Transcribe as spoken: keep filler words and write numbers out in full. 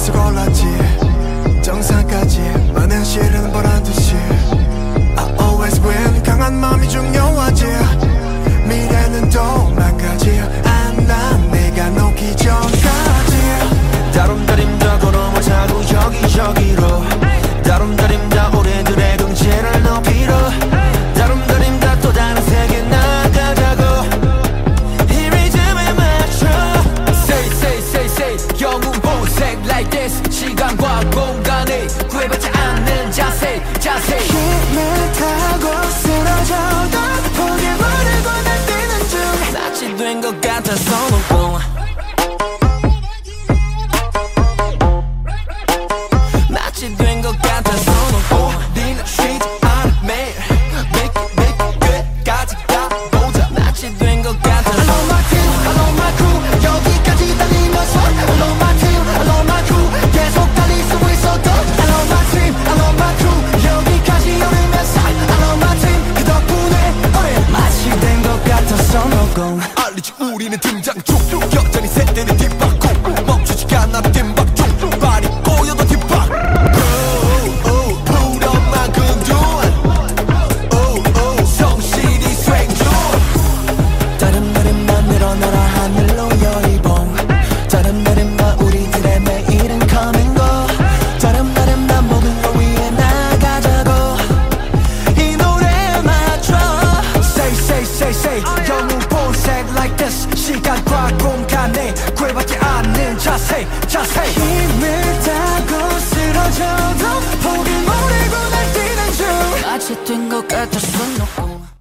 벌써 골랐지 정상까지 많은 실은 보란 듯이 I always win 강한 마음이 중요하지 미래는 도망가지 안난 내가 놓기 전까지 다름다림자고 넘어자고 여기저기로 다름다림자 우리들의 경제를 높이러 다름다림자 또 다른 세계 나가자고 이 리듬에 맞춰 Say say say say 영웅 보색 like this 시간과 공간에 구애받지 않는 자세 자세 힘을 타고 쓰러져도 포기 모르고 날뛰는 중 낯이 된 것 같아서 놓고 낯이 된 것 같아서 놓고 우리는 쉬지 않아 매일 Make it make it 끝까지 가보자 낯이 된 것 같아서 I love my team, I love my crew 여기까지 달리면서 I love my team, I love my crew 계속 달릴 수 있어도 I love my team, I love my crew 여기까지 오르면서 I love my team 그 덕분에 우리 낯이 된 것 같아서 놓고 알리지 우리는 등장 중 여전히 새때는 뒷박고 멈추지 않아 뒷박 중 발이 꼬여도 뒷박 부런만큼 둔 성실히 수행 중 다른 날에만 늘어나라 하늘로 열이봉 다른 날에만 우리들의 매일은 coming go 다른 날에만 모든 걸 위해 나가자고 이 노래에 맞춰 Say say say say 영웅 보색 like this 시간과 공간에 구애받지 않는 자세 자세 힘을 타고 쓰러져도 포기 모르고 날뛰는 중 낯이 된 것 같아서 놓고